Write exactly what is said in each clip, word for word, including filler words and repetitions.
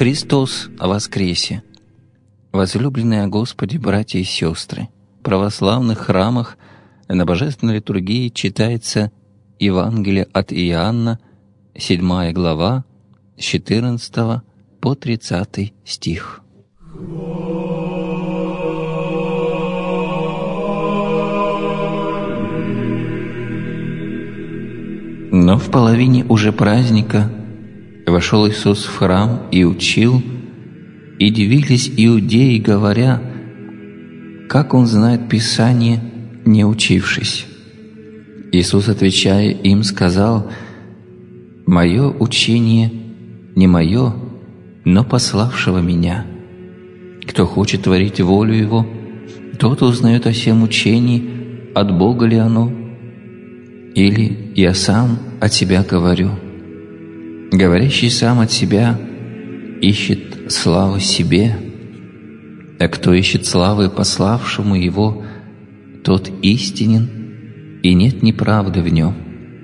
Христос воскресе! Возлюбленные о Господе братья и сестры, в православных храмах на Божественной литургии читается Евангелие от Иоанна, седьмая глава, с четырнадцатого по тридцатый стих. Но в половине уже праздника вошел Иисус в храм и учил, и дивились иудеи, говоря, как Он знает Писание, не учившись. Иисус, отвечая им, сказал: «Мое учение не мое, но пославшего Меня. Кто хочет творить волю Его, тот узнает о всем учении, от Бога ли оно, или я сам от себя говорю. Говорящий сам от себя ищет славы себе, а кто ищет славы пославшему его, тот истинен, и нет неправды в нем.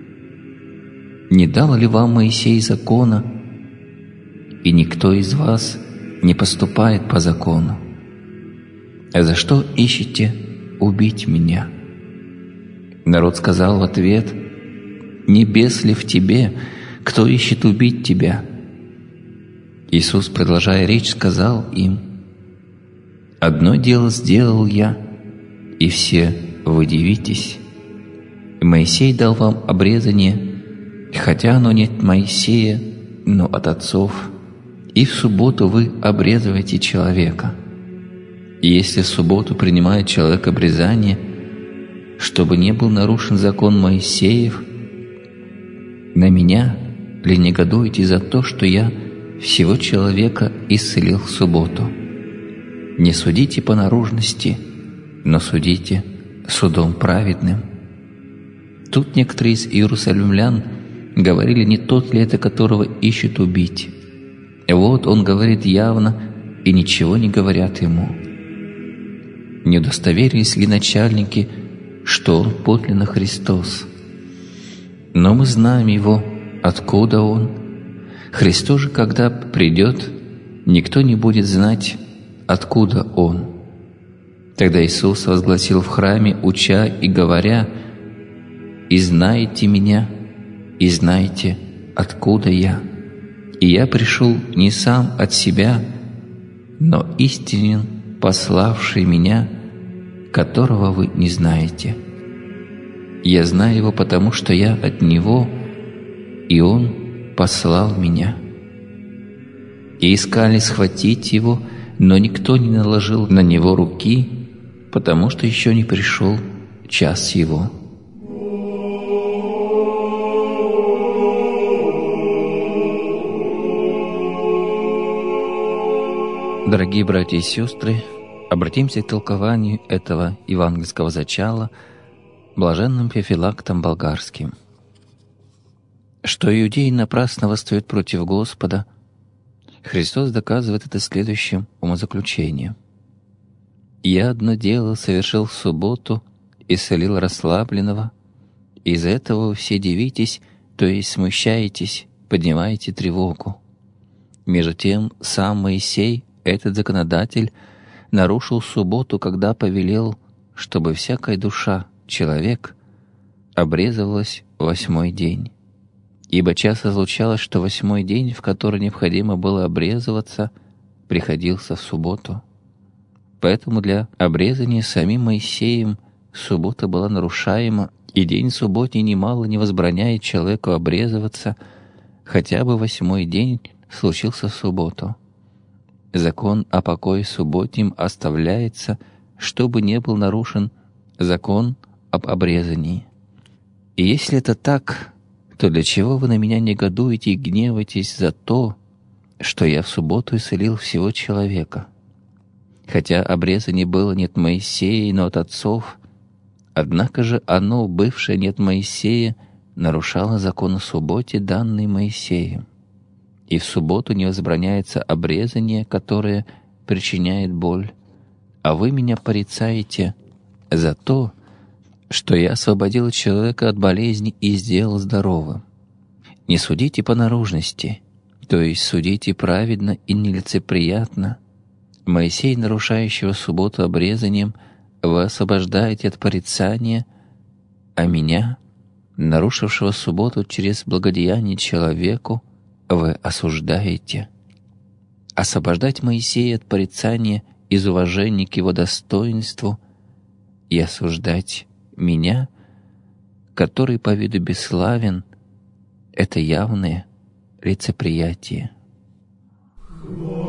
Не дал ли вам Моисей закона, и никто из вас не поступает по закону? А за что ищете убить меня?» Народ сказал в ответ: «Не бес ли в тебе, кто ищет убить тебя?» Иисус, продолжая речь, сказал им: «Одно дело сделал я, и все вы дивитесь. Моисей дал вам обрезание, хотя оно не от Моисея, но от отцов, и в субботу вы обрезываете человека. И если в субботу принимает человек обрезание, чтобы не был нарушен закон Моисеев, на меня ли негодуете за то, что я всего человека исцелил в субботу? Не судите по наружности, но судите судом праведным». Тут некоторые из иерусалимлян говорили, не тот ли это, которого ищут убить. Вот он говорит явно, и ничего не говорят ему. Не удостоверились ли начальники, что он подлинно Христос? Но мы знаем его, откуда он. Христос же, когда придет, никто не будет знать, откуда он. Тогда Иисус возгласил в храме, уча и говоря: «И знаете меня, и знаете, откуда я. И я пришел не сам от себя, но истинен пославший меня, которого вы не знаете. Я знаю его, потому что я от него, и он послал меня». И искали схватить его, но никто не наложил на него руки, потому что еще не пришел час его. Дорогие братья и сестры, обратимся к толкованию этого евангельского зачала блаженным Феофилактом Болгарским. Что иудеи напрасно восстают против Господа, Христос доказывает это следующим умозаключением: «Я одно дело совершил в субботу, исцелил расслабленного, и из-за этого вы все дивитесь, то есть смущаетесь, поднимаете тревогу. Между тем сам Моисей, этот законодатель, нарушил субботу, когда повелел, чтобы всякая душа, человек, обрезывалась в восьмой день. Ибо часто случалось, что восьмой день, в который необходимо было обрезываться, приходился в субботу. Поэтому для обрезания самим Моисеем суббота была нарушаема, и день субботний немало не возбраняет человеку обрезываться, хотя бы восьмой день случился в субботу. Закон о покое субботнем оставляется, чтобы не был нарушен закон об обрезании. И если это так, то для чего вы на меня негодуете и гневаетесь за то, что я в субботу исцелил всего человека? Хотя обрезание было не от Моисея, но от отцов, однако же оно, бывшее не от Моисея, нарушало закон о субботе, данный Моисеем. И в субботу не возбраняется обрезание, которое причиняет боль, а вы меня порицаете за то, что я освободил человека от болезни и сделал здоровым. Не судите по наружности, то есть судите праведно и нелицеприятно. Моисей, нарушающего субботу обрезанием, вы освобождаете от порицания, а меня, нарушившего субботу через благодеяние человеку, вы осуждаете. Освобождать Моисея от порицания из уважения к его достоинству и осуждать меня, который по виду бесславен, это явное лицеприятие.